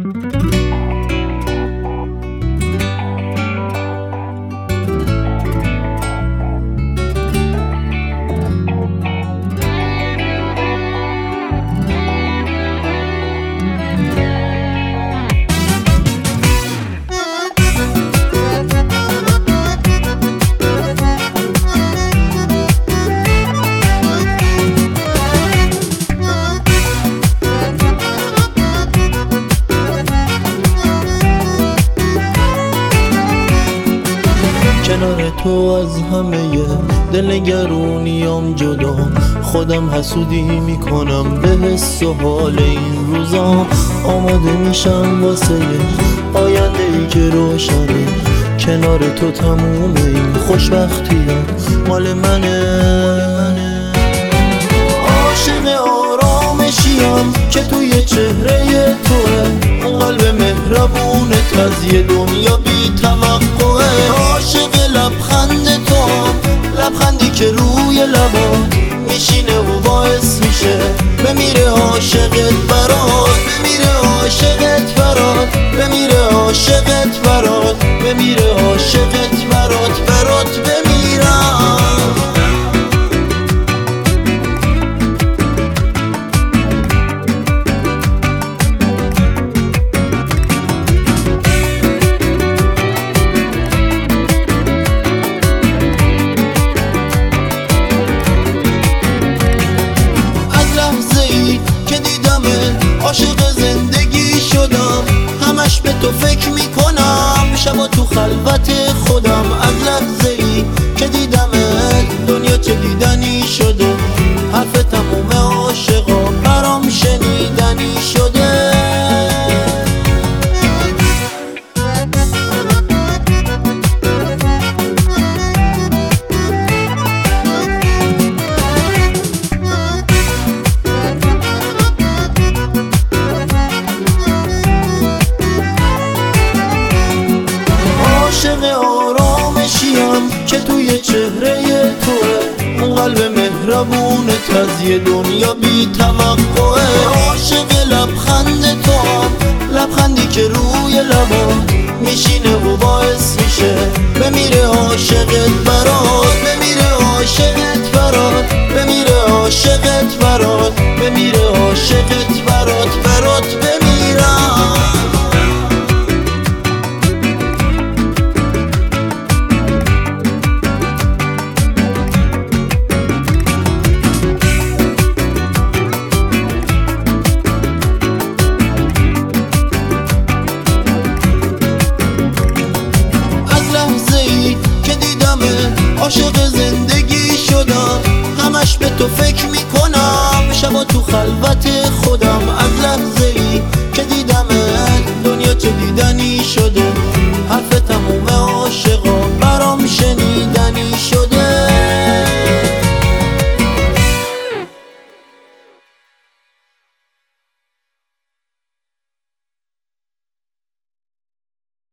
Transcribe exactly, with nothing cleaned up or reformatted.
کنار تو از همه دلنگرونیام جدا، خودم حسودی میکنم به حس و حال این روزا. آماده میشم واسه آینده ای که روشنه، کنار تو تموم این خوشبختی‌ها مال منه. عاشق آرامشیم که توی چهره توه، قلب مهربونت از یه دنیا بی توقعه. عاشق لبخند تو، لبخندی که روی لبات میشینه و باعث میشه بمیره عاشقت برات، بمیره عاشقت برات، بمیره عاشقت برات، بمیره عاشقت برات، برات بمیرم. عاشق زندگی شدم، همش به تو فکر میکنم، شبا تو خلوت خودم. از لحظه ای که دیدمت دنیا چه دیدنی شده، حرف تموم عاشقا برام شنیدنی شده. عاشق آرامشیم که توی چهره توه، قلب مهربونت از یه دنیا بی توقعه. عاشق لبخند تو، لبخندی که روی لبات میشینه و باعث میشه بمیره عاشقت برات، بمیره عاشقت برات، بمیره عاشقت برات، بمیره عاشقت برات، برات بمیرم. عاشق زندگی شدم، همش به تو فکر میکنم،